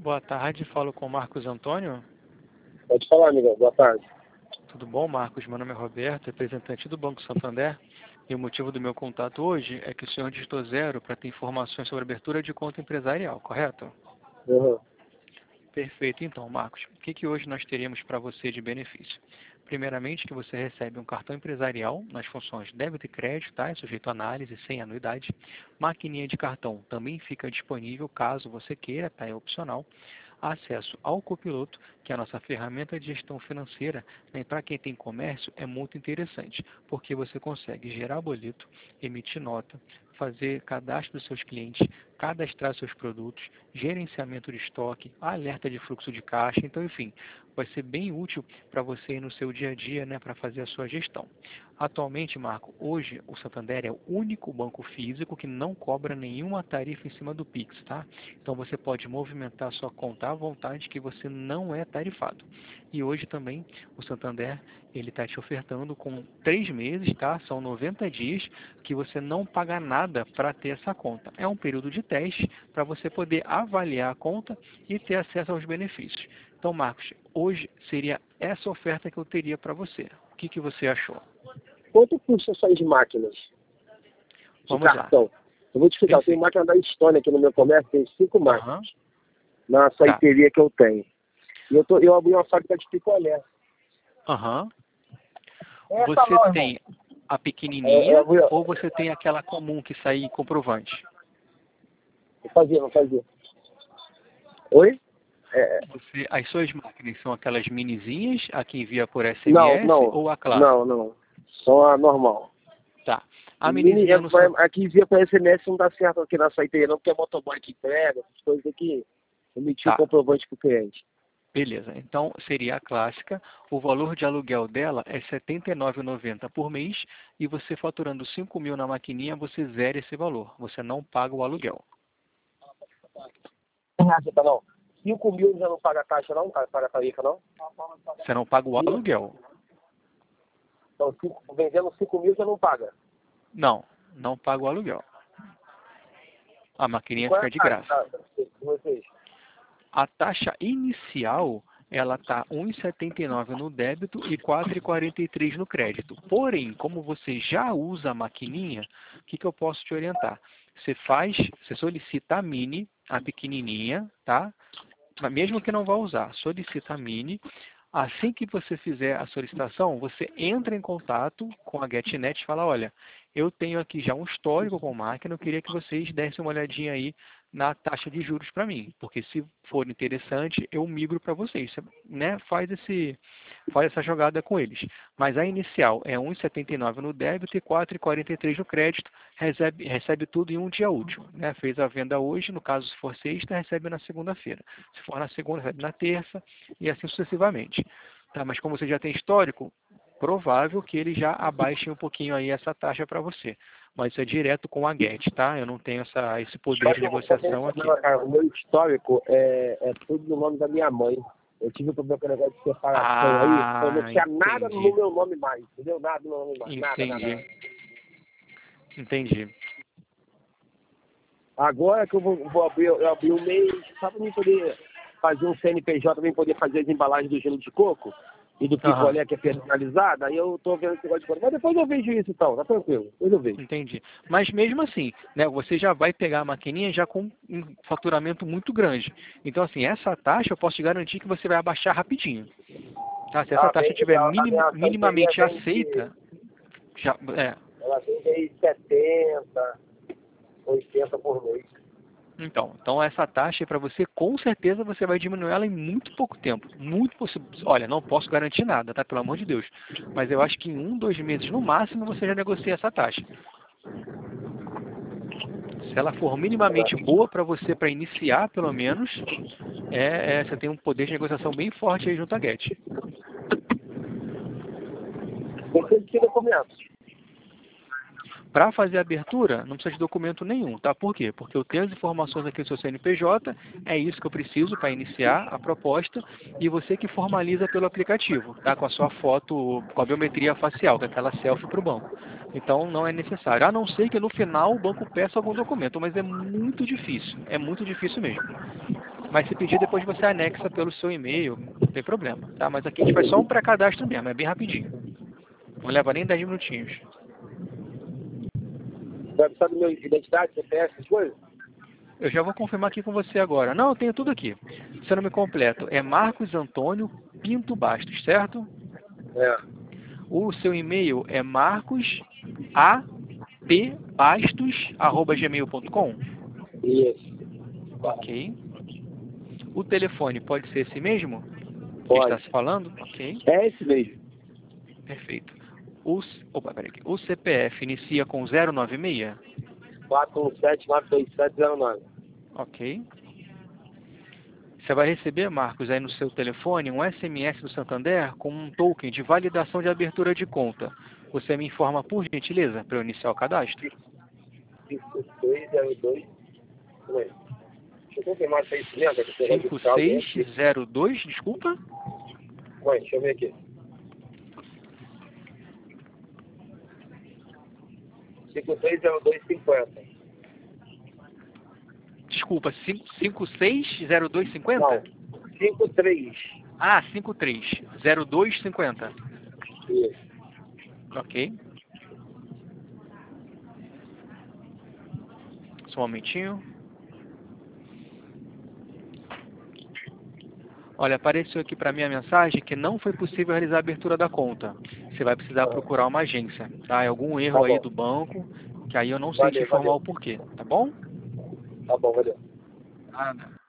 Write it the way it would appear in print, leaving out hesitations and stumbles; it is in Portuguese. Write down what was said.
Boa tarde, falo com o Marcos Antônio. Pode falar, amiga. Boa tarde. Tudo bom, Marcos? Meu nome é Roberto, representante do Banco Santander. E o motivo do meu contato hoje é que o senhor digitou 0 para ter informações sobre abertura de conta empresarial, correto? Uhum. Perfeito. Então, Marcos, o que hoje nós teríamos para você de benefício? Primeiramente, que você recebe um cartão empresarial nas funções débito e crédito, tá? É sujeito a análise, sem anuidade. Maquininha de cartão também fica disponível caso você queira, tá? É opcional. Acesso ao Copiloto, que é a nossa ferramenta de gestão financeira, né? Para quem tem comércio é muito interessante, porque você consegue gerar boleto, emitir nota, fazer cadastro dos seus clientes, cadastrar seus produtos, gerenciamento de estoque, alerta de fluxo de caixa, então enfim, vai ser bem útil para você no seu dia a dia, né, para fazer a sua gestão. Atualmente, Marco, hoje o Santander é o único banco físico que não cobra nenhuma tarifa em cima do Pix, tá? Então você pode movimentar a sua conta à vontade que você não é tarifado. E hoje também o Santander ele está te ofertando com 3 meses, tá? São 90 dias que você não paga nada para ter essa conta. É um período de teste para você poder avaliar a conta e ter acesso aos benefícios. Então, Marcos, hoje seria essa oferta que eu teria para você. O que você achou? Quanto custa essas máquinas de Vamos cartão? lá. Eu vou te explicar. Eu tenho Perfeito. máquina da Estônia aqui no meu comércio, tem 5 máquinas Aham. na Tá. saiteria que eu tenho. E eu abri uma fábrica de picolé. Aham. Essa Você não, irmão. tem a Eu pequenininha abri, ou você tem aquela comum que sai em comprovante? não fazia. Oi? As suas máquinas são aquelas minizinhas, a que envia por Não, SMS não. ou a clássica? Não. Só a normal. Tá. A Mini, minizinha no seu... aqui via com SMS não dá certo aqui na saiteria não, porque é motoboy que entrega, essas coisas aqui. Emitiu o Tá. comprovante pro cliente. Beleza, então seria a clássica. O valor de aluguel dela é R$ 79,90 por mês e você faturando 5 mil na maquininha, você zera esse valor. Você não paga o aluguel. Não. 5 mil já não paga taxa não? Paga tarifa não? Você não paga o aluguel. Então, vendendo 5 mil já não paga. Não, não paga o aluguel. A E maquininha qual é fica a de taxa graça. de vocês? A taxa inicial, ela está R$ 1,79 no débito e R$ 4,43 no crédito. Porém, como você já usa a maquininha, o que eu posso te orientar? Você solicita a mini, a pequenininha, tá? Mas mesmo que não vá usar, solicita a mini. Assim que você fizer a solicitação, você entra em contato com a GetNet e fala, olha, eu tenho aqui já um histórico com máquina, eu queria que vocês dessem uma olhadinha aí na taxa de juros para mim, porque se for interessante, eu migro para vocês, né? Faz essa jogada com eles. Mas a inicial é 1,79 no débito e 4,43 no crédito, recebe tudo em um dia útil, né? Fez a venda hoje, no caso se for sexta, recebe na segunda-feira. Se for na segunda, recebe na terça e assim sucessivamente. Tá? Mas como você já tem histórico, provável que eles já abaixem um pouquinho aí essa taxa para você. Mas isso é direto com a Get, tá? Eu não tenho esse poder de negociação aqui. Não, cara, o meu histórico é tudo no nome da minha mãe. Eu tive um problema com o negócio de separação aí, então não tinha nada Entendi. no meu nome mais, entendeu? Nada no meu nome mais, nada. Entendi. Agora que eu abri um mês, só para mim poder fazer um CNPJ, também poder fazer as embalagens do gelo de coco e do picolé que é personalizado, aí eu tô vendo esse negócio de coisa. Mas depois eu vejo isso então, tá tranquilo, depois eu vejo. Entendi. Mas mesmo assim, né, você já vai pegar a maquininha já com um faturamento muito grande. Então, assim, essa taxa eu posso te garantir que você vai abaixar rapidinho. Tá? Se essa taxa estiver minimamente aceita, já, ela vende aí 70, 80 por mês. Então essa taxa para você, com certeza você vai diminuir ela em muito pouco tempo. Muito possível. Olha, não posso garantir nada, tá? Pelo amor de Deus. Mas eu acho que em 1, 2 meses no máximo você já negocia essa taxa. Se ela for minimamente boa para você, para iniciar pelo menos, você tem um poder de negociação bem forte aí junto à Get. Você que documentos. Para fazer a abertura, não precisa de documento nenhum, tá? Por quê? Porque eu tenho as informações aqui do seu CNPJ, é isso que eu preciso para iniciar a proposta, e você que formaliza pelo aplicativo, tá? Com a sua foto, com a biometria facial, com aquela selfie para o banco. Então, não é necessário. A não ser que no final o banco peça algum documento, mas é muito difícil mesmo. Mas se pedir, depois você anexa pelo seu e-mail, não tem problema, tá? Mas aqui a gente faz só um pré-cadastro mesmo, é bem rapidinho. Não leva nem 10 minutinhos. Vai precisar do meu identidade, CPF, essas coisas? Eu já vou confirmar aqui com você agora. Não, eu tenho tudo aqui. Seu nome completo é Marcos Antônio Pinto Bastos, certo? É. O seu e-mail é marcosapbastos@gmail.com. Isso. Ok. O telefone pode ser esse mesmo? Que Pode. está se falando? Ok. É esse mesmo. Perfeito. Opa, peraí. O CPF inicia com 096? 417-92709. Ok. Você vai receber, Marcos, aí no seu telefone um SMS do Santander com um token de validação de abertura de conta. Você me informa, por gentileza, para eu iniciar o cadastro? 5602. Como é? Deixa eu confirmar se é isso mesmo. 5602, desculpa? Mãe, deixa eu ver aqui. 530250. Desculpa, 560250? Não, 53. Ah, 530250. Isso. Ok. Só um momentinho. Olha, apareceu aqui para mim a mensagem que não foi possível realizar a abertura da conta. Você vai precisar procurar uma agência, tá? É algum erro aí do banco, que aí eu não sei te informar o porquê, tá bom? Tá bom, valeu. Nada.